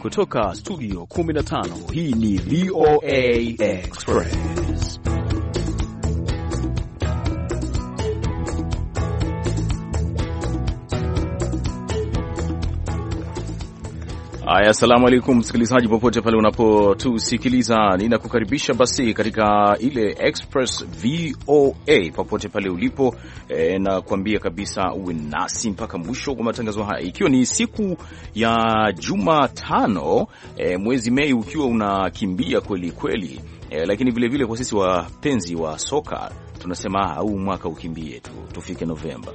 kutoka studio 15. Hii ni VOA Express. Aya, assalamu alaikum msikilizaji popote pale unapotusikiliza. Ninakukaribisha basi katika ile Express VOA popote pale ulipo, na kuambia kabisa uwe nasi mpaka mwisho wa matangazo haya, ikiwa ni siku ya Jumatano, mwezi Mei ukiwa unakimbia kweli kweli, lakini vile vile kwa sisi wapenzi wa soka tunasema huu mwaka ukimbie tu tufike Novemba.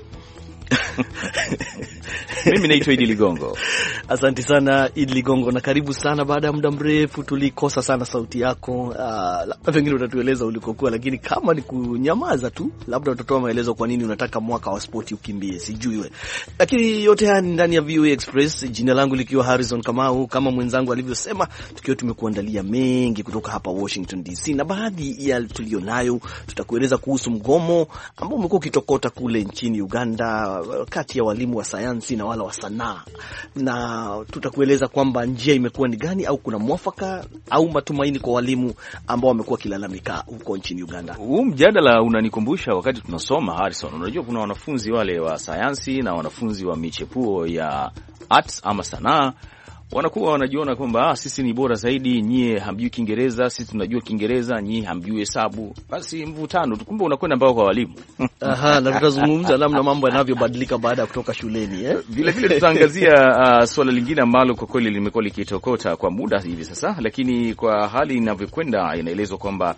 Mimi naitwa Idi Ligongo. Asante sana Idi Ligongo, na karibu sana. Baada ya muda mrefu tulikosa sana sauti yako. Labda pengine utatueleza ulikokuwa, lakini kama ni kunyamaza tu, labda utatoa maelezo kwa nini unataka mwaka wa spoti ukimbie, sijui wewe. Lakini yote haya ni ndani ya VOA Express, jina langu likiwa Harrison Kamau, kama mwenzangu alivyosema, tukiwa tumekuandalia mengi kutoka hapa Washington DC, na baadhi ya tulionayo tutakueleza kuhusu mgomo ambao umekuwa ukitokota kule nchini Uganda kati ya walimu wa sayansi na wala wa sanaa, na tutakueleza kwamba njia imekuwa ni gani, au kuna mwafaka au matumaini kwa walimu ambao wamekuwa kilalamika huko nchini Uganda. Huu mjadala unanikumbusha wakati tunasoma, Harrison. Unajua kuna wanafunzi wale wa sayansi na wanafunzi wa michepuo ya arts ama sanaa, wanakuwa wanajiona kwamba sisi ni bora zaidi, nyie hamjui Kiingereza, sisi tunajua Kiingereza, nyie hamjui hesabu. Basi mvutano tu, kumbe unakwenda mbao kwa walimu. Aha, na tutazungumza namna mambo yanavyobadilika baada ya kutoka shuleni, Vile vile tutaangazia swala lingine ambalo kwa kweli limekuwa likitokota kwa muda hivi sasa, lakini kwa hali inavyokwenda inaelezwa kwamba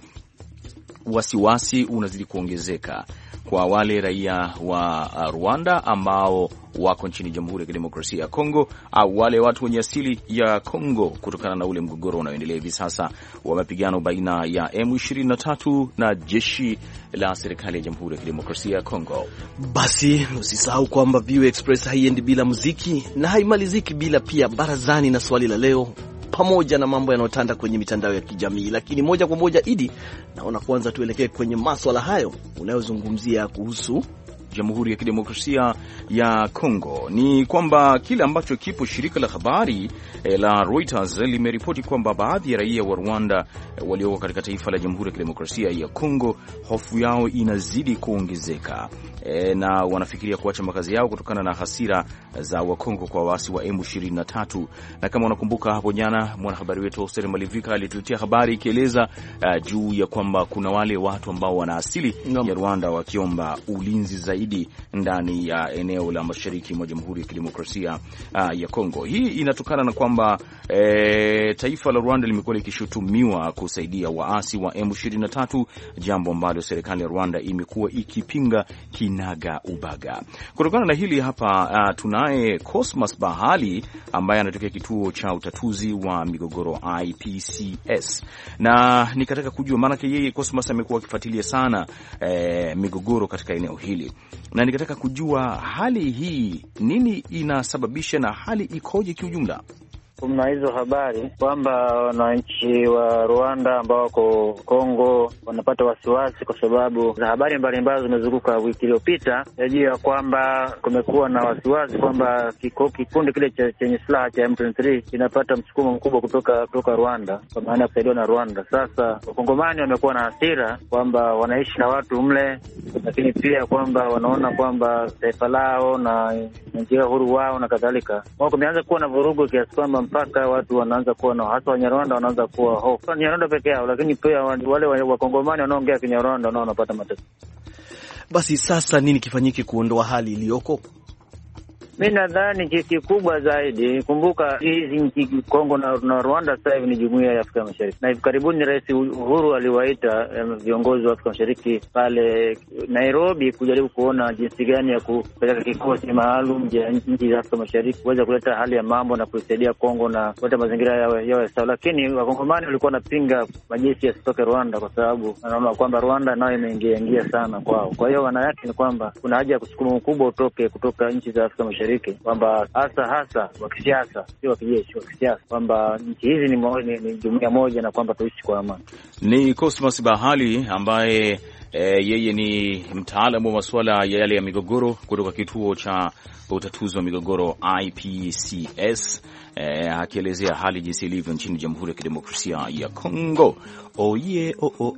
wasiwasi unazidi kuongezeka kwa wale raia wa Rwanda ambao wako nchini Jamhuri ya Kidemokrasia ya Kongo, au wale watu wenye asili ya Kongo, kutokana na ule mgogoro unaoendelea hivi sasa wa mapigano baina ya M23 na jeshi la serikali ya Jamhuri ya Kidemokrasia ya Kongo. Basi usisahau kwamba VOA Express haiendi bila muziki na haimaliziki bila pia barazani na swali la leo, pamoja na mambo yanayotanda kwenye mitandao ya kijamii. Lakini moja kwa moja, Idi, naona kwanza tuelekee kwenye masuala hayo unayozungumzia kuhusu Jamhuri ya Kidemokrasia ya Kongo. Ni kwamba kile ambacho kipo, shirika la habari la Reuters limeripoti kwamba baadhi ya raia wa Rwanda walioko katika taifa la Jamhuri ya Kidemokrasia ya Kongo, hofu yao inazidi kuongezeka, na wanafikiria kuacha makazi yao kutokana na hasira za Wakongo kwa waasi wa M23. Na kama unakumbuka, hapo jana mwanahabari wetu Hussein Malivika alituletea habari ikieleza juu ya kwamba kuna wale watu ambao wana asili ya Rwanda wakiomba ulinzi zaidi ndani ya eneo la mashariki mwa Jamhuri ya Kidemokrasia ya Kongo. Hii inatokana na kwamba taifa la Rwanda limekuwa likishutumiwa kusaidia waasi wa M23, jambo ambalo serikali ya Rwanda imekuwa ikipinga kinaga ubaga. Kutokana na hili hapa tunaye Cosmas Bahali ambaye anatokea kituo cha utatuzi wa migogoro IPCS, na nikataka kujua, maana yeye Cosmas amekuwa akifuatilia sana migogoro katika eneo hili, na nikataka kujua hali hii nini inasababisha na hali ikoje kiujumla. Kuna hizo habari kwamba wananchi wa Rwanda ambao wako Kongo wanapata wasiwasi kwa sababu za habari mbalimbali zimezunguka wiki iliyopita juu ya kwamba kumekuwa na wasiwasi kwamba kikundi kile chenye silaha cha M23 kinapata msukumo mkubwa kutoka Rwanda, kwa maana ya kusaidiwa na Rwanda. Sasa Wakongomani wamekuwa na hasira kwamba wanaishi na watu mle, lakini pia kwamba wanaona kwamba taifa lao na nchi ya uhuru wao na kadhalika. Wao kumeanza kuwa na vurugu kiasi kwamba mpaka watu wanaanza kuwa na, hasa Wanyarwanda wanaanza kuwa hofu. Wanyarwanda peke yao, lakini pia wale Wakongomani wanaongea Kinyarwanda nao wanapata mateso. Basi sasa nini kifanyike kuondoa hali iliyoko? Mimi nadhani kikubwa zaidi, kumbuka hizi nchi Kongo na Rwanda sasa hivi ni Jumuiya ya Afrika Mashariki, na hivi karibuni Rais Uhuru aliwaita viongozi wa Afrika Mashariki pale Nairobi kujaribu kuona jinsi gani ya kupeleka kikosi maalum ya nchi za Afrika Mashariki kuweza kuleta hali ya mambo na kusaidia Kongo na kuleta mazingira yawe sawa. Lakini Wakongomani walikuwa wanapinga majeshi yasitoke Rwanda kwa sababu wanaona kwamba Rwanda nayo imeingia sana kwao. Kwa hiyo wana yake ni kwamba kuna haja ya kusukuma mkubwa utoke kutoka nchi za Afrika Mashariki, kwamba hasa wa kisiasa, sio wa kijeshi, wa kisiasa, kwamba nchi hizi ni jumuiya moja na kwamba tuishi kwa amani. Ni Cosmas Bahali ambaye Yeye ni mtaalamu wa masuala ya yale ya migogoro kutoka kituo cha utatuzi wa migogoro IPCS, akielezea hali jinsi ilivyo nchini Jamhuri ya Kidemokrasia ya Kongo. Oh yeah,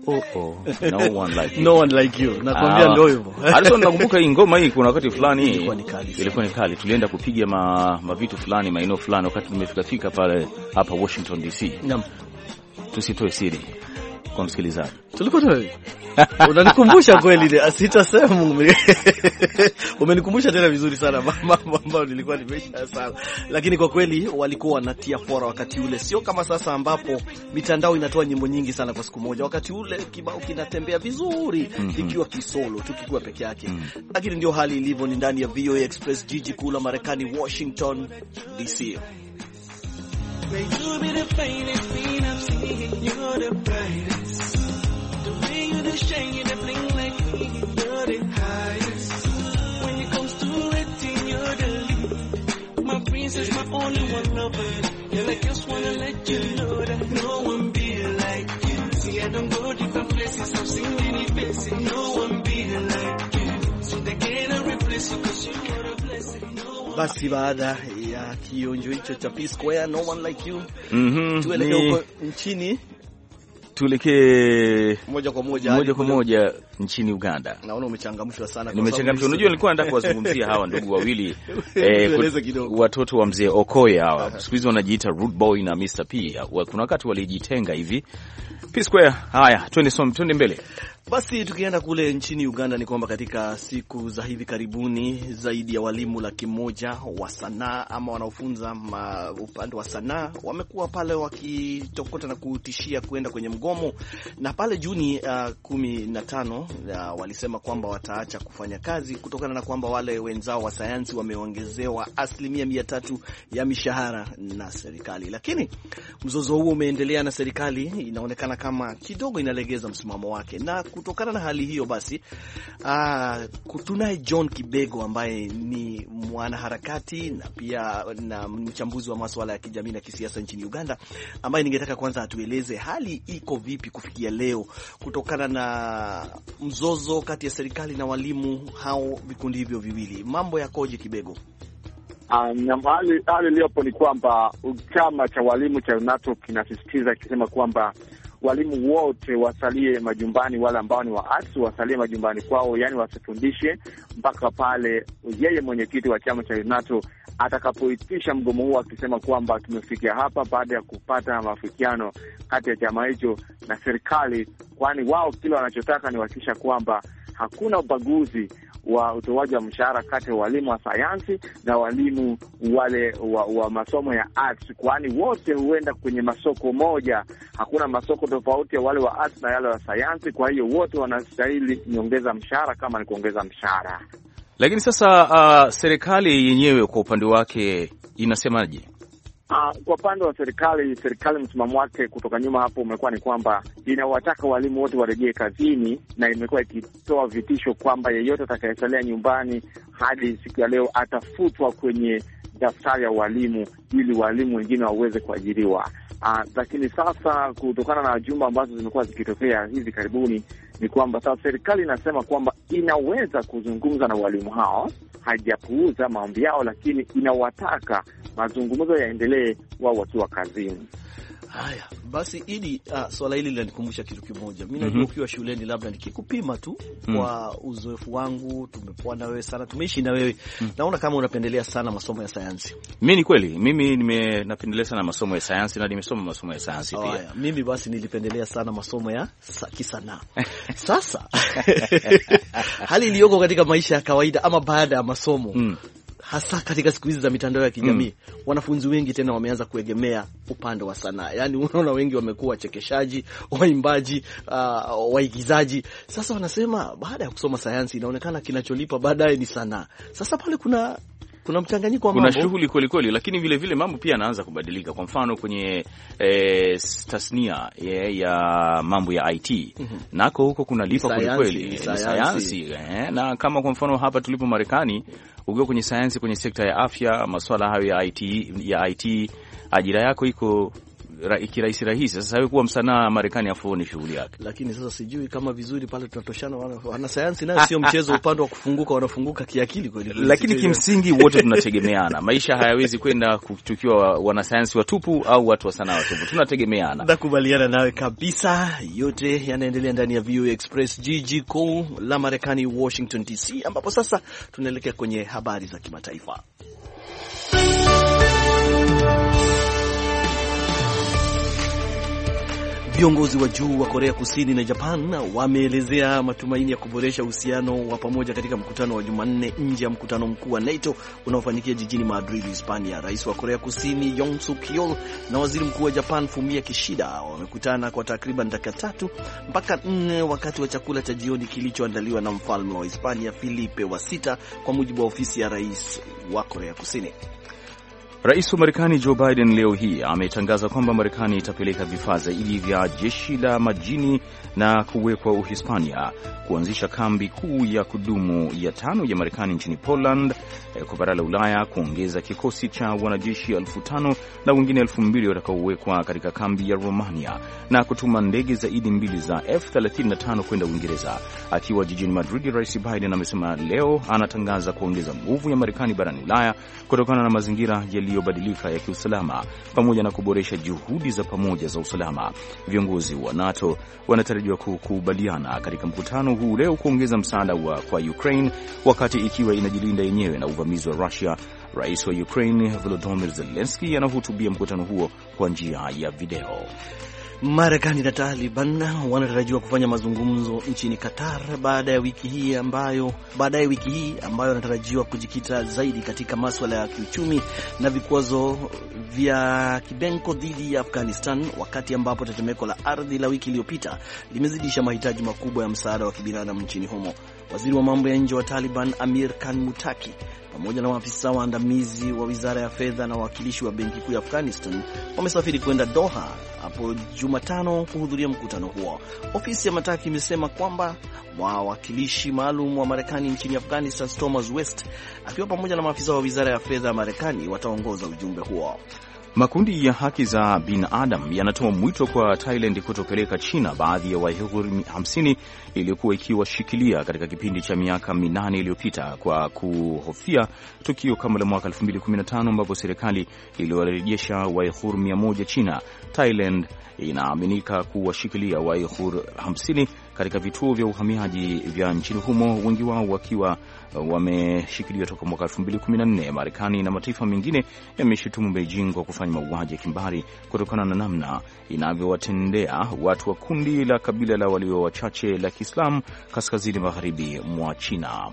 no one like you. No one like you. Nakwambia ndio hivyo. Alison, nakumbuka hii ngoma hii kuna wakati fulani ilikuwa ni kali. Tulienda kupiga mavitu fulani maeneo fulani wakati tumefika pale hapa Washington DC. Naam. Tusitoe siri kwa msikilizaji. Tulikuwa unanikumbusha kweli, sitasema. Umenikumbusha tena vizuri sana mambo ambayo nilikuwa nimeshasahau. Lakini kwa kweli walikuwa wanatia fora wakati ule, sio kama sasa ambapo mitandao inatoa nyimbo nyingi sana kwa siku moja. Wakati ule kibao kinatembea vizuri ikiwa kisolo tu, kikiwa peke yake. Lakini ndio hali ilivyo, ni ndani ya VOA Express, jiji kuu la Marekani, Washington DC. May you be the finest queen I'm seeing, you're the brightest. The way you the shine, you the bling like me, you're the highest. When it comes to it, you're the lead. My princess, my only one lover. Yeah, I just wanna let you know that no one be like you. See, I don't go different places, I've seen many faces. No one be like you. So they can't replace you, cause you are a blessing. Basi baada ya kionjo hicho cha P Square, no one like you, tuelekee huko nchini, tuelekee moja kwa moja nchini Uganda. Naona umechangamshwa sana. Nimechangamshwa. Unajua nilikuwa nataka kuwazungumzia hawa ndugu wawili watoto wa mzee Okoye hawa. Siku hizi wanajiita Rude Boy na Mr P. Kuna wakati walijitenga hivi. P Square, haya twende mbele. Basi tukienda kule nchini Uganda, ni kwamba katika siku za hivi karibuni zaidi ya walimu 100,000 wa sanaa ama wanaofunza upande wa sanaa wamekuwa pale wakitokota na kutishia kuenda kwenye mgomo, na pale Juni 15 walisema kwamba wataacha kufanya kazi kutokana na kwamba wale wenzao wa sayansi wameongezewa 300% ya mishahara na serikali. Lakini mzozo huo umeendelea na serikali inaonekana kama kidogo inalegeza msimamo wake, na kutokana na hali hiyo basi tunaye John Kibego ambaye ni mwanaharakati na pia na mchambuzi wa masuala ya kijamii na kisiasa nchini Uganda, ambaye ningetaka kwanza atueleze hali iko vipi kufikia leo kutokana na mzozo kati ya serikali na walimu hao, vikundi hivyo viwili. Mambo yakoje Kibego? Hali iliyopo ni kwamba chama cha walimu cha NATO kinasisitiza kisema kwamba walimu wote wasalie majumbani, wale ambao ni waasi wasalie majumbani kwao, yani wasifundishe mpaka pale yeye mwenyekiti wa chama cha NATO atakapoitisha mgomo huo, akisema kwamba tumefikia hapa baada ya kupata maafikiano kati ya chama hicho na serikali, kwani wao kile wanachotaka ni kuhakikisha kwamba hakuna ubaguzi wa utoaji wa mshahara kati ya walimu wa sayansi na walimu wale wa masomo ya arts, kwani wote huenda kwenye masoko moja. Hakuna masoko tofauti ya wale wa arts na yale wa sayansi, kwa hiyo wote wanastahili nyongeza mshahara kama ni kuongeza mshahara. Lakini sasa serikali yenyewe kwa upande wake inasemaje? Kwa upande wa serikali msimamo wake kutoka nyuma hapo umekuwa ni kwamba inawataka walimu wote warejee kazini, na imekuwa ikitoa vitisho kwamba yeyote atakayesalia nyumbani hadi siku ya leo atafutwa kwenye daftari ya walimu ili walimu wengine waweze kuajiriwa. Lakini sasa kutokana na jumba ambazo zimekuwa zikitokea hivi karibuni ni kwamba sasa serikali inasema kwamba inaweza kuzungumza na walimu hao, hajapuuza maombi yao, lakini inawataka mazungumzo yaendelee wao wakiwa kazini. Haya, basi Idi, swala hili linanikumbusha kitu kimoja. Mimi najua ukiwa shuleni, labda nikikupima tu kwa uzoefu wangu, tumekuwa na wewe sana, tumeishi na wewe, naona kama unapendelea sana masomo ya sayansi. Mimi ni kweli, mimi napendelea sana masomo ya sayansi na nimesoma masomo ya sayansi pia. Haya, mimi basi nilipendelea sana masomo ya kisanaa. Sasa hali iliyoko katika maisha ya kawaida ama baada ya masomo, hasa katika siku hizi za mitandao ya kijamii, wanafunzi wengi tena wameanza kuegemea upande wa sanaa. Yaani unaona wengi wamekuwa wachekeshaji, waimbaji, waigizaji. Sasa wanasema baada ya kusoma sayansi inaonekana kinacholipa baadaye ni sanaa. Sasa pale kuna mchanganyiko wa mambo. Kuna shughuli kweli, lakini vile vile mambo pia yanaanza kubadilika. Kwa mfano kwenye tasnia ya mambo ya IT, nako huko kunalipa kweli, sayansi. Na kama kwa mfano hapa tulipo Marekani, ukiwa kwenye sayansi, kwenye sekta ya afya, masuala hayo ya IT, ajira yako iko kirahisi. Sasa wewe kuwa msanaa Marekani afuoni shughuli yake. Lakini sasa sijui kama vizuri pale tunatoshana, wana sayansi nayo sio mchezo, upande wa kufunguka wanafunguka kiakili kweli. Lakini kimsingi wote tunategemeana. Maisha hayawezi kwenda tukiwa wanasayansi watupu au watu wa sanaa watupu. Tunategemeana. Nakubaliana nawe kabisa. Yote yanaendelea ndani ya VOA Express, jiji kuu la Marekani, Washington DC, ambapo sasa tunaelekea kwenye habari za kimataifa. Viongozi wa juu wa Korea Kusini na Japan wameelezea matumaini ya kuboresha uhusiano wa pamoja katika mkutano wa Jumanne nje ya mkutano mkuu wa NATO unaofanyika jijini Madrid, Hispania. Rais wa Korea Kusini Yoon Suk Yeol na waziri mkuu wa Japan Fumio Kishida wamekutana kwa takriban dakika 3 mpaka 4 wakati wa chakula cha jioni kilichoandaliwa na mfalme wa Hispania Filipe wa 6, kwa mujibu wa ofisi ya rais wa Korea Kusini. Rais wa Marekani Joe Biden leo hii ametangaza kwamba Marekani itapeleka vifaa zaidi vya jeshi la majini na kuwekwa Uhispania, kuanzisha kambi kuu ya kudumu ya 5 ya Marekani nchini Poland, kwa bara la Ulaya, kuongeza kikosi cha wanajeshi 5,000 na wengine 2,000 watakaowekwa katika kambi ya Romania, na kutuma ndege zaidi 2 za F-35 kwenda Uingereza. Akiwa jijini Madrid, Rais Biden amesema leo anatangaza kuongeza nguvu ya Marekani barani Ulaya kutokana na mazingira yaliyobadilika ya kiusalama pamoja na kuboresha juhudi za pamoja za usalama. Viongozi wa NATO wanatarajiwa kukubaliana katika mkutano huu leo kuongeza msaada kwa Ukraine wakati ikiwa inajilinda yenyewe na uvamizi wa Russia. Rais wa Ukraine Volodymyr Zelensky anahutubia mkutano huo kwa njia ya video. Marekani na Taliban wanatarajiwa kufanya mazungumzo nchini Qatar baadaye wiki hii ambayo wanatarajiwa kujikita zaidi katika masuala ya kiuchumi na vikwazo vya kibenko dhidi ya Afghanistan, wakati ambapo tetemeko la ardhi la wiki iliyopita limezidisha mahitaji makubwa ya msaada wa kibinadamu nchini humo. Waziri wa mambo ya nje wa Taliban Amir Khan Mutaki pamoja na maafisa waandamizi wa wizara ya fedha na wawakilishi wa benki kuu ya Afghanistan wamesafiri kwenda Doha hapo Jumatano kuhudhuria mkutano huo. Ofisi ya Mutaki imesema kwamba wawakilishi maalum wa Marekani nchini Afghanistan Thomas West akiwa pamoja na maafisa wa wizara ya fedha ya Marekani wataongoza ujumbe huo. Makundi ya haki za binadamu yanatoa mwito kwa Thailand kutopeleka China baadhi ya Waihur 50 iliyokuwa ikiwashikilia katika kipindi cha miaka 8 iliyopita kwa kuhofia tukio kama la mwaka 2015 ambapo serikali iliwarejesha Waihur 100 China. Thailand inaaminika kuwashikilia Waihur 50 katika vituo vya uhamiaji vya nchini humo, wengi wao wakiwa wameshikiliwa toka mwaka 2014. Marekani na mataifa mengine yameshutumu Beijing kwa kufanya mauaji ya kimbari kutokana na namna inavyowatendea watu wa kundi la kabila la walio wachache la Kiislamu kaskazini magharibi mwa China.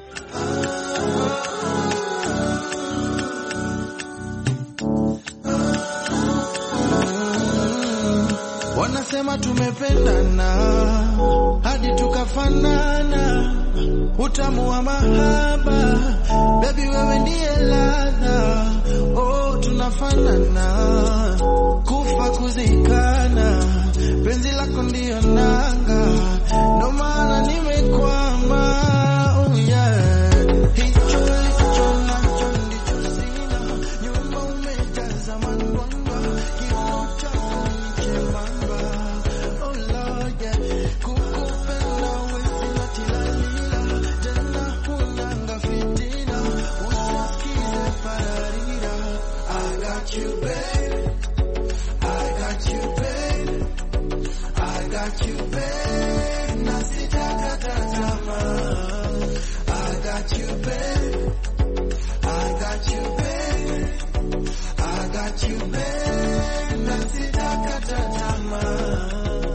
Wanasema tumependana hadi tukafanana, utamu wa mahaba, baby wewe ndiye ladha, oh tunafanana, kufa kuzikana, penzi lako ndio nanga, ndo maana nimekwama, oh yeah, hicho nacho ndicho sina, nyuma umejaza mandonga, kifuta chemamba, oh Lord yeah, kukupenda wesina tilalila, tena hunanga fitina, usikize pararira, I got you babe, I got you babe, I got you babe, nasitakata tamaa, I got you babe, I got you babe, I got you babe, nasitakata tamaa.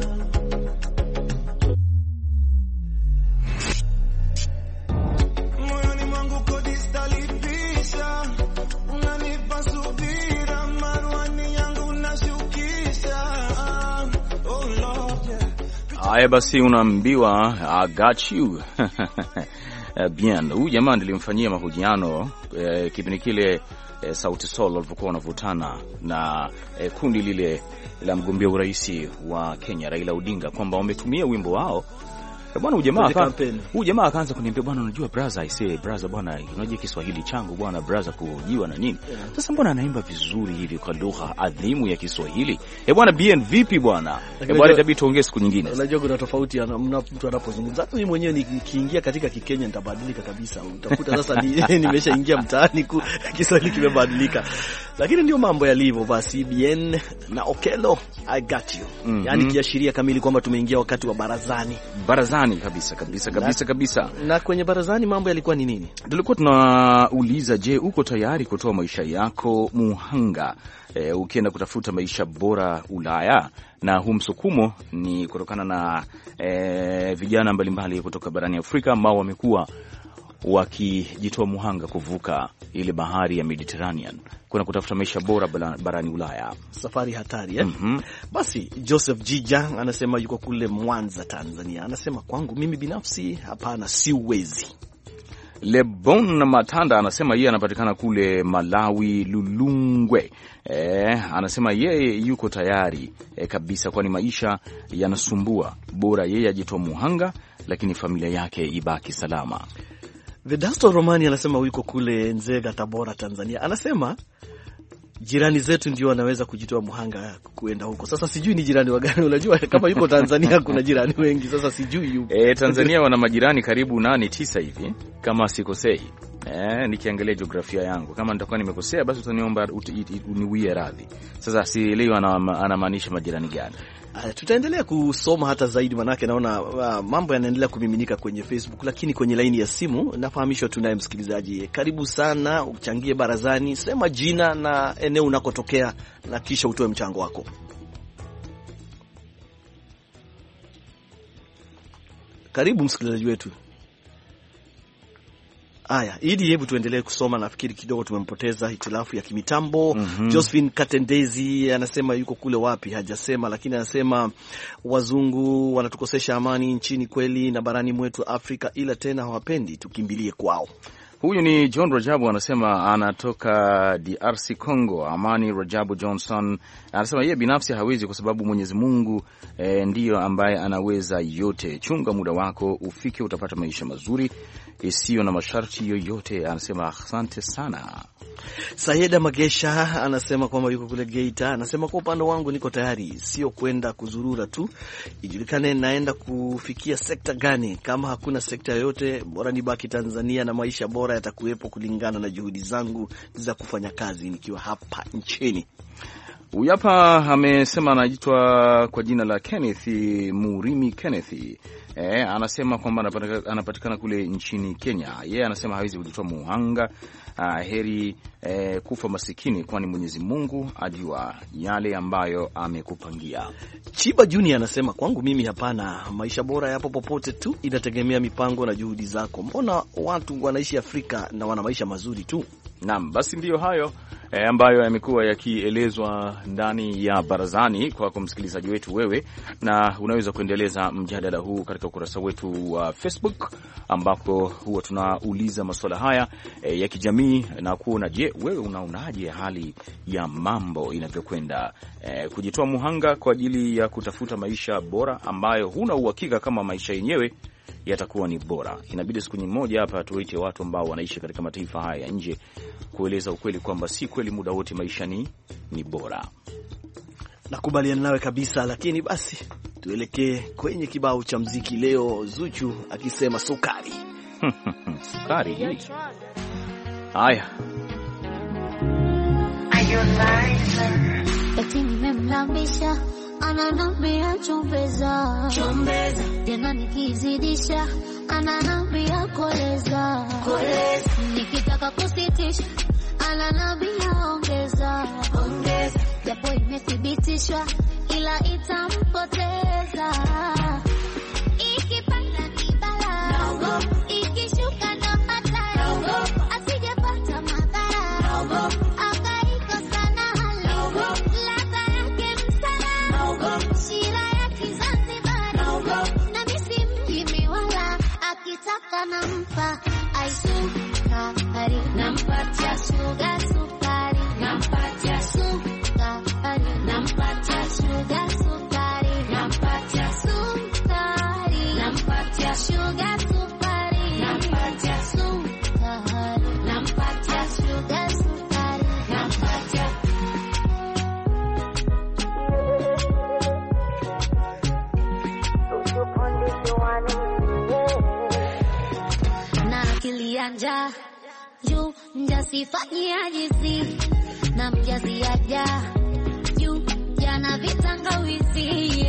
Moyoni mwangu kodi stalipisha, unanipa subira, marwani yangu nashukisha, oh Lord yeah. Haya basi, unaambiwa I got you. Bien, huyu jamaa nilimfanyia mahojiano kipindi kile Sauti Sol walipokuwa wanavutana na kundi lile la mgombea urais wa Kenya Raila Odinga, kwamba wametumia wimbo wao Bwana huyu jamaa akaanza kuniambia, bwana unajua brother, I say brother bwana, unajua Kiswahili changu bwana brother kujiwa na nini. Sasa mbona anaimba vizuri hivi kwa lugha adhimu ya Kiswahili? Bwana BN vipi bwana? Bwana itabidi tuongee siku nyingine. Unajua kuna tofauti mtu anapozungumza. Mimi mwenyewe nikiingia katika Kikenya nitabadilika kabisa. Utakuta sasa nimeshaingia mtaani Kiswahili kimebadilika. Lakini ndio mambo yalivyo. Basi BN na Okello I got you. Yaani kiashiria kamili kwamba tumeingia wakati wa barazani. Barazani kabisa. Na kwenye barazani mambo yalikuwa ni nini? Tulikuwa tunauliza, je, uko tayari kutoa maisha yako muhanga ukienda kutafuta maisha bora Ulaya? Na huu msukumo ni kutokana na vijana mbalimbali kutoka barani Afrika ambao wamekuwa wakijitoa muhanga kuvuka ile bahari ya Mediterranean kuna kutafuta maisha bora barani Ulaya. Safari hatari Basi Joseph Jija anasema yuko kule Mwanza, Tanzania. Anasema kwangu mimi binafsi hapana, siwezi. Lebon Matanda anasema yeye anapatikana kule Malawi, Lulungwe. Anasema yeye yuko tayari kabisa, kwani maisha yanasumbua, bora yeye ajitoa muhanga lakini familia yake ibaki salama. Vedasto Romani anasema yuko kule Nzega, Tabora, Tanzania. Anasema jirani zetu ndio wanaweza kujitoa muhanga kuenda huko. Sasa sijui ni jirani wa gani. Unajua kama yuko Tanzania kuna jirani wengi. Sasa sijui yupo. Tanzania wana majirani karibu 8-9 hivi kama sikosei. Nikiangalia jiografia yangu. Kama nitakuwa nimekosea basi utaniomba uniwie radhi. Sasa sielewi anamaanisha majirani gani. Tutaendelea kusoma hata zaidi, manake naona mambo yanaendelea kumiminika kwenye Facebook. Lakini kwenye laini ya simu nafahamishwa tunaye msikilizaji. Karibu sana, uchangie barazani, sema jina na eneo unakotokea na kisha utoe mchango wako. Karibu msikilizaji wetu. Haya, Idi, hebu tuendelee kusoma. Nafikiri kidogo tumempoteza hitilafu ya kimitambo. Josephine Katendezi anasema yuko kule wapi hajasema, lakini anasema wazungu wanatukosesha amani nchini kweli na barani mwetu Afrika, ila tena hawapendi tukimbilie kwao. Huyu ni John Rajabu, anasema anatoka DRC Congo. Amani Rajabu Johnson anasema yeye binafsi hawezi kwa sababu Mwenyezi Mungu ndiyo ambaye anaweza yote. Chunga muda wako ufike, utapata maisha mazuri isiyo na masharti yoyote. Anasema asante sana. Sayeda Magesha anasema kwamba yuko kule Geita. Anasema kwa upande wangu niko tayari, sio kwenda kuzurura tu, ijulikane naenda kufikia sekta gani. Kama hakuna sekta yoyote, bora nibaki Tanzania na maisha bora yatakuwepo kulingana na juhudi zangu za kufanya kazi nikiwa hapa nchini. Huyu hapa amesema anaitwa kwa jina la Kenneth Murimi Kenneth. Anasema kwamba anapatikana kule nchini Kenya. Yeye anasema hawezi kujitoa muhanga, heri kufa masikini, kwani Mwenyezi Mungu ajua yale ambayo amekupangia. Chiba Junior anasema kwangu mimi hapana, maisha bora yapo popote tu, inategemea mipango na juhudi zako. Mbona watu wanaishi Afrika na wana maisha mazuri tu? Naam, basi ndiyo hayo ambayo yamekuwa yakielezwa ndani ya barazani kwa msikilizaji wetu wewe, na unaweza kuendeleza mjadala huu katika ukurasa wetu wa Facebook ambapo huwa tunauliza masuala haya ya kijamii na kuona, je, wewe unaonaje hali ya mambo inavyokwenda kujitoa muhanga kwa ajili ya kutafuta maisha bora ambayo huna uhakika kama maisha yenyewe yatakuwa ni bora. Inabidi siku moja hapa tuwaite watu ambao wanaishi katika mataifa haya ya nje kueleza ukweli kwamba si kweli muda wote maisha ni bora. Nakubaliana nawe kabisa, lakini basi tuelekee kwenye kibao cha muziki leo. Zuchu akisema sukari. Sukari. Haya. Eti nimemlambisha ananambia chombeza, tena nikizidisha ananambia koleza, nikitaka kusitisha ananambia ongeza, japo imethibitishwa ila itampoteza. Ikipanda ni bala, ikishuka ndo hatari, asijepata madhara, akaikosa na hali, ladha yake msala, shira ya Kizanzibari, na misi mjimi wala, akitaka nampa aisukari, nampatia sugar sukari, nampatia sukari, nampatia sugar sukari, nampatia sukari. janja juu mjasifanyia jizi na mjazi aja juu jana vitangawizi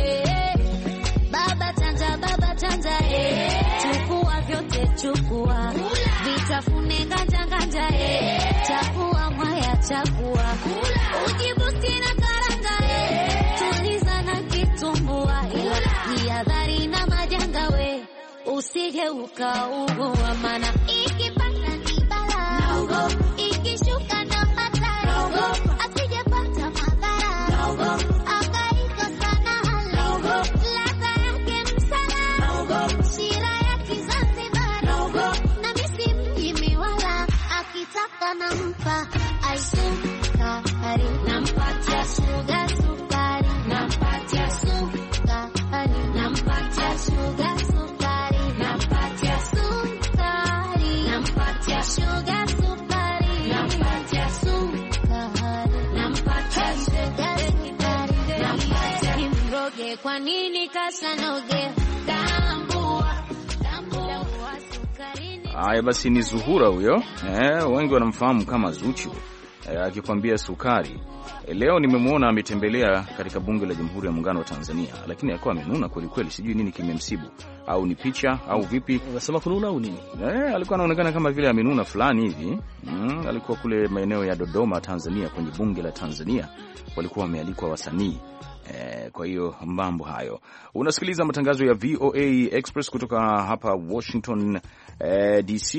baba chanja chukua vyote chukua vitafune nganja chakua mwaya chakua ujibusti na karanga tuliza na kitumbua ila jihadhari na majanga we usije ukaugua mana ikipanda ni bala naogopa ikishuka ndo hatari naogopa asijepata madhara naogopa akaiko sana naogopa ladha yake msala naogopa shira ya Kizanzibar naogopa na misi mjimi wala akitaka nampa aisukari nampatia sugar sukari nampatia sukari nampatia sugar sukari nampatia sukari nampatia sugar sukari nampatia sukari nampatia sugar sukari nampatia mroge kwa nini kasanoge tambua sukari. Haya basi, ni Zuhura huyo, wengi wanamfahamu kama Zuchu, akikwambia sukari. Leo nimemwona ametembelea katika bunge la Jamhuri ya Muungano wa Tanzania, lakini alikuwa amenuna kweli kweli, sijui nini kimemsibu au ni picha au vipi. Unasema kununa au nini? Alikuwa anaonekana kama vile amenuna fulani hivi. Alikuwa kule maeneo ya Dodoma, Tanzania, kwenye bunge la Tanzania, walikuwa wamealikwa wasanii. Kwa hiyo mambo hayo. Unasikiliza matangazo ya VOA Express kutoka hapa Washington DC,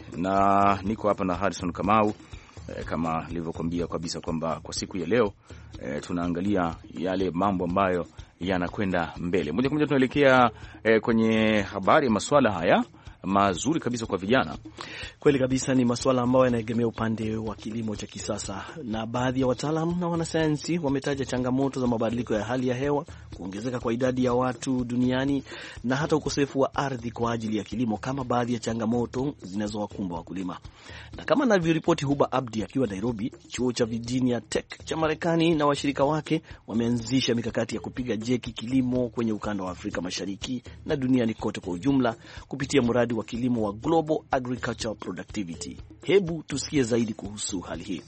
na niko hapa na Harrison Kamau. Kama nilivyokuambia kabisa kwamba kwa siku ya leo tunaangalia yale mambo ambayo yanakwenda mbele. Moja kwa moja tunaelekea kwenye habari ya masuala haya mazuri kabisa kwa vijana. Kweli kabisa, ni masuala ambayo yanaegemea upande wa kilimo cha kisasa, na baadhi ya wataalamu na wanasayansi wametaja changamoto za mabadiliko ya hali ya hewa, kuongezeka kwa idadi ya watu duniani na hata ukosefu wa ardhi kwa ajili ya kilimo kama baadhi ya changamoto zinazowakumba wakulima. Na kama anavyoripoti Huba Abdi akiwa Nairobi, chuo cha Virginia Tech cha Marekani na washirika wake wameanzisha mikakati ya kupiga jeki kilimo kwenye ukanda wa Afrika Mashariki na duniani kote kwa ujumla kupitia mradi wa kilimo wa Global Agricultural Productivity. Hebu tusikie zaidi kuhusu hali hii.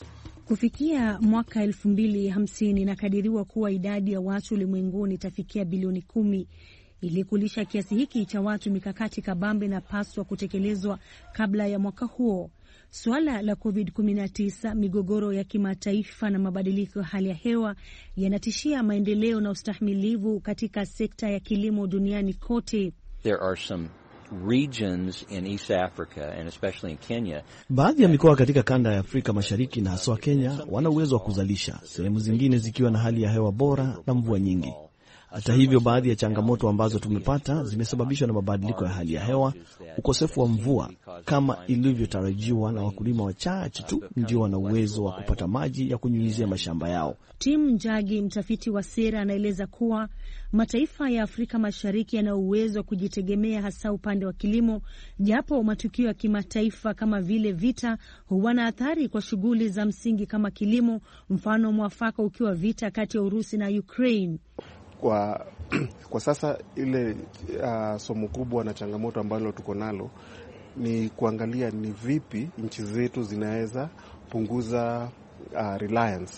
Kufikia mwaka 2050 inakadiriwa kuwa idadi ya watu ulimwenguni itafikia bilioni 10. Ili kulisha kiasi hiki cha watu, mikakati kabambe inapaswa kutekelezwa kabla ya mwaka huo. Suala la COVID-19, migogoro ya kimataifa na mabadiliko ya hali ya hewa yanatishia maendeleo na ustahimilivu katika sekta ya kilimo duniani kote. There are some regions in East Africa and especially in Kenya. Baadhi ya mikoa katika kanda ya Afrika Mashariki na haswa Kenya wana uwezo wa kuzalisha, sehemu zingine zikiwa na hali ya hewa bora na mvua nyingi. Hata hivyo, baadhi ya changamoto ambazo tumepata zimesababishwa na mabadiliko ya hali ya hewa, ukosefu wa mvua kama ilivyotarajiwa, na wakulima wachache tu ndio wana uwezo wa kupata maji ya kunyunyizia mashamba yao. Tim Njagi, mtafiti wa sera, anaeleza kuwa mataifa ya Afrika Mashariki yana uwezo wa kujitegemea hasa upande wa kilimo, japo matukio ya kimataifa kama vile vita huwa na athari kwa shughuli za msingi kama kilimo, mfano mwafaka ukiwa vita kati ya Urusi na Ukraine. Kwa sasa ile somo kubwa na changamoto ambalo tuko nalo ni kuangalia ni vipi nchi zetu zinaweza punguza reliance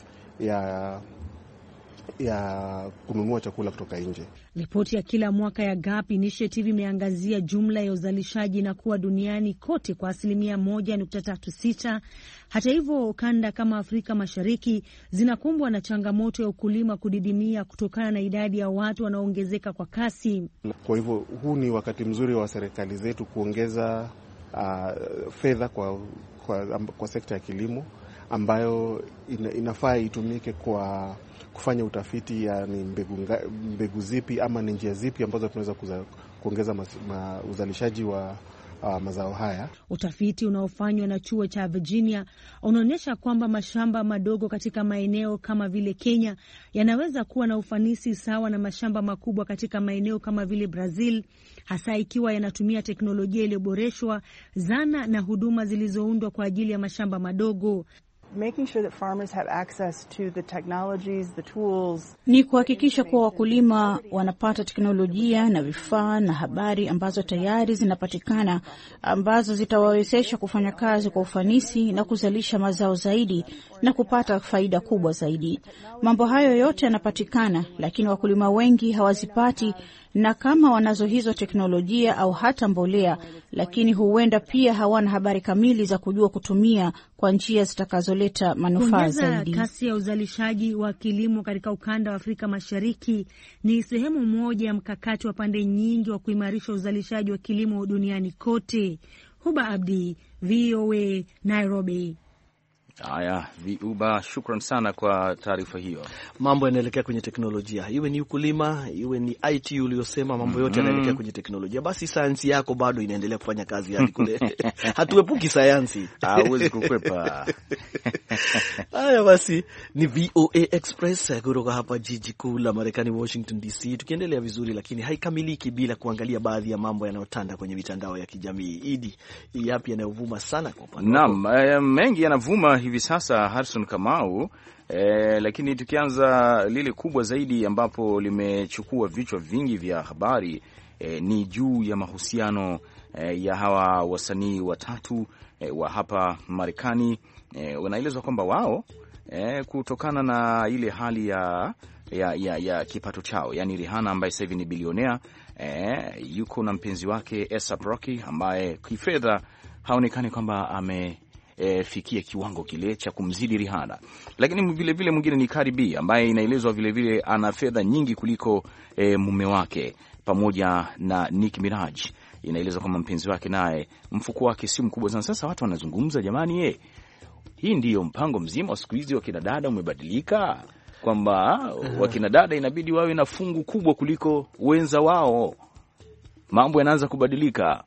ya kununua chakula kutoka nje. Ripoti ya kila mwaka ya GAP Initiative imeangazia jumla ya uzalishaji na kuwa duniani kote kwa 1.36. Hata hivyo, kanda kama Afrika Mashariki zinakumbwa na changamoto ya ukulima kudidimia kutokana na idadi ya watu wanaoongezeka kwa kasi. Kwa hivyo huu ni wakati mzuri wa serikali zetu kuongeza fedha kwa sekta ya kilimo ambayo inafaa itumike kwa kufanya utafiti, yani mbegu zipi ama ni njia zipi ambazo tunaweza kuongeza uzalishaji wa mazao haya. Utafiti unaofanywa na chuo cha Virginia unaonyesha kwamba mashamba madogo katika maeneo kama vile Kenya yanaweza kuwa na ufanisi sawa na mashamba makubwa katika maeneo kama vile Brazil, hasa ikiwa yanatumia teknolojia iliyoboreshwa, zana na huduma zilizoundwa kwa ajili ya mashamba madogo. making sure that farmers have access to the technologies, the tools. Ni kuhakikisha kuwa wakulima wanapata teknolojia na vifaa na habari ambazo tayari zinapatikana, ambazo zitawawezesha kufanya kazi kwa ufanisi na kuzalisha mazao zaidi na kupata faida kubwa zaidi. Mambo hayo yote yanapatikana, lakini wakulima wengi hawazipati, na kama wanazo hizo teknolojia au hata mbolea, lakini huenda pia hawana habari kamili za kujua kutumia kwa njia zitakazoleta manufaa zaidi. Kasi ya uzalishaji wa kilimo katika ukanda wa Afrika Mashariki ni sehemu moja ya mkakati wa pande nyingi wa kuimarisha uzalishaji wa kilimo duniani kote. Huba Abdi, VOA, Nairobi. Haya, Uba, shukran sana kwa taarifa hiyo. Mambo yanaelekea kwenye teknolojia, iwe ni ukulima, iwe ni IT uliosema, mambo yote yanaelekea kwenye teknolojia. Basi sayansi yako bado inaendelea kufanya kazi yake kule. Hatuepuki sayansi, hauwezi kukwepa. Haya basi, ni VOA Express kutoka hapa jiji kuu la Marekani, Washington DC. Tukiendelea vizuri, lakini haikamiliki bila kuangalia baadhi ya mambo yanayotanda kwenye mitandao ya kijamii. Idi, yapi yanayovuma sana kwa upande wako? Naam, mengi yanavuma hivi sasa, Harrison Kamau. Lakini tukianza lile kubwa zaidi ambapo limechukua vichwa vingi vya habari, ni juu ya mahusiano ya hawa wasanii watatu wa hapa Marekani. Wanaelezwa kwamba wao kutokana na ile hali ya kipato chao, yani Rihanna ambaye sasa hivi ni bilionea, yuko na mpenzi wake A$AP Rocky ambaye kifedha haonekani kwamba amefikia kiwango kile cha kumzidi Rihanna. Lakini vile vile mwingine ni Cardi B ambaye inaelezwa vile vile ana fedha nyingi kuliko mume wake, pamoja na Nicki Minaj. Inaelezwa kwamba mpenzi wake naye mfuko wake si mkubwa sana. Sasa watu wanazungumza, jamani, hii ndiyo mpango mzima wa siku hizi wa kina dada umebadilika, kwamba wakina dada inabidi wawe na fungu kubwa kuliko wenza wao. Mambo yanaanza kubadilika.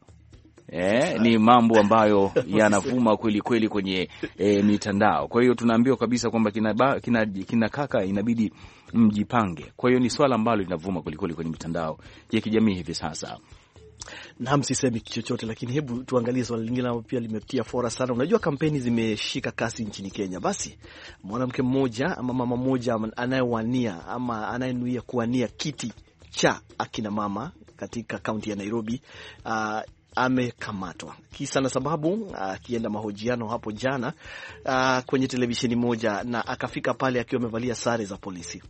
Ni mambo ambayo yanavuma kweli kweli kwenye mitandao. Kwa hiyo tunaambiwa kabisa kwamba kina kaka inabidi mjipange. Kwa hiyo ni swala ambalo linavuma kweli kweli kwenye mitandao ya kijamii hivi sasa. Na msisemi chochote, lakini hebu tuangalie swala lingine ambalo pia limetia fora sana. Unajua kampeni zimeshika kasi nchini Kenya. Basi mwanamke mmoja ama mama mmoja anayewania ama anayenuia kuwania kiti cha akina mama katika kaunti ya Nairobi amekamatwa. Kisa na sababu, akienda mahojiano hapo jana kwenye televisheni moja, na akafika pale akiwa amevalia sare za polisi.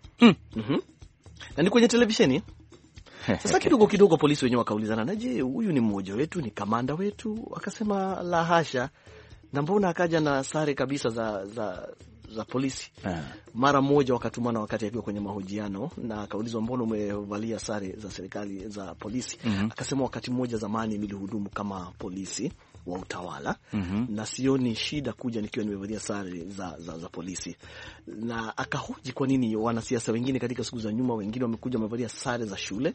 Na ni kwenye televisheni. Sasa kidogo polisi wenyewe wakaulizana, na je, huyu ni mmoja wetu, ni kamanda wetu? Akasema la hasha. Na mbona akaja na sare kabisa za polisi? Mara moja wakatumana wakati akiwa kwenye mahojiano, na akaulizwa mbona umevalia sare za serikali za polisi? Akasema wakati mmoja zamani nilihudumu kama polisi wa utawala, na sioni shida kuja nikiwa nimevalia sare za polisi. Na akahoji kwa nini wanasiasa wengine katika siku za nyuma, wengine wamekuja wamevalia sare za shule,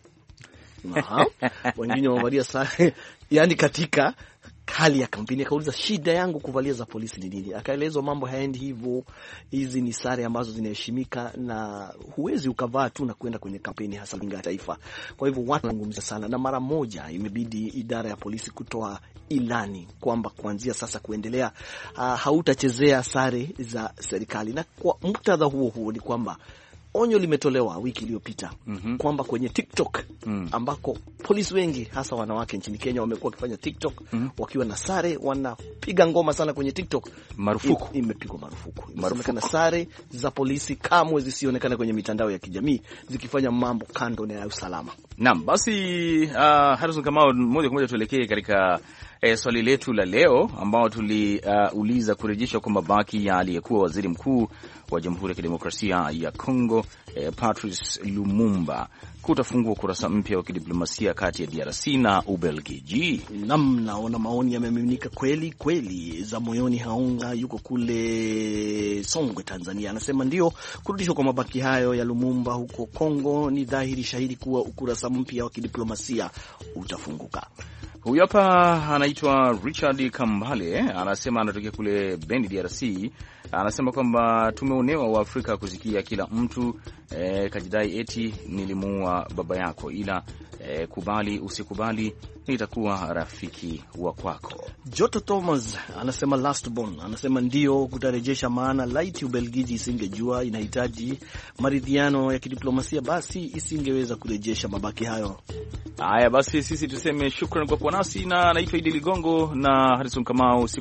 wengine wamevalia sare yani katika hali ya kampeni. Akauliza shida yangu kuvalia za polisi ni nini? Akaelezwa mambo haendi hivyo, hizi ni sare ambazo zinaheshimika na huwezi ukavaa tu na kwenda kwenye kampeni hasa linga taifa. Kwa hivyo watu wanazungumza sana, na mara moja imebidi idara ya polisi kutoa ilani kwamba kuanzia sasa kuendelea hautachezea sare za serikali. Na kwa muktadha huo ni kwamba onyo limetolewa wiki iliyopita kwamba kwenye TikTok ambako polisi wengi hasa wanawake nchini Kenya wamekuwa wakifanya TikTok wakiwa na sare, wanapiga ngoma sana kwenye TikTok. Marufuku. Imepigwa marufuku. Imesemekana sare za polisi kamwe zisionekane kwenye mitandao ya kijamii zikifanya mambo kando na usalama. Naam, basi Harrison Kamau, moja kwa moja tuelekee katika swali letu la leo ambao tuliuliza kurejeshwa kwa mabaki ya aliyekuwa waziri mkuu wa Jamhuri ya Kidemokrasia ya Kongo Patrice Lumumba kutafungua kurasa mpya wa kidiplomasia kati ya DRC na Ubelgiji. Naona maoni yamemiminika kweli. Za moyoni Haunga yuko kule Songwe, Tanzania, anasema ndio, kurudishwa kwa mabaki hayo ya Lumumba huko Kongo ni dhahiri shahidi kuwa ukurasa mpya wa kidiplomasia utafunguka. Huyu hapa anaitwa Richard Kambale, anasema anatokea kule Beni, DRC. Anasema kwamba tumeonewa wa Afrika kusikia kila mtu kajidai eti nilimuua baba yako, ila kubali usikubali nitakuwa rafiki wa kwako. Joto Thomas anasema last born, anasema ndio kutarejesha, maana laiti Ubelgiji isingejua inahitaji maridhiano ya kidiplomasia basi isingeweza kurejesha mabaki hayo. Haya basi, sisi tuseme shukrani kwa kuwa nasi, na naitwa Idi Ligongo na Harrison Kamau.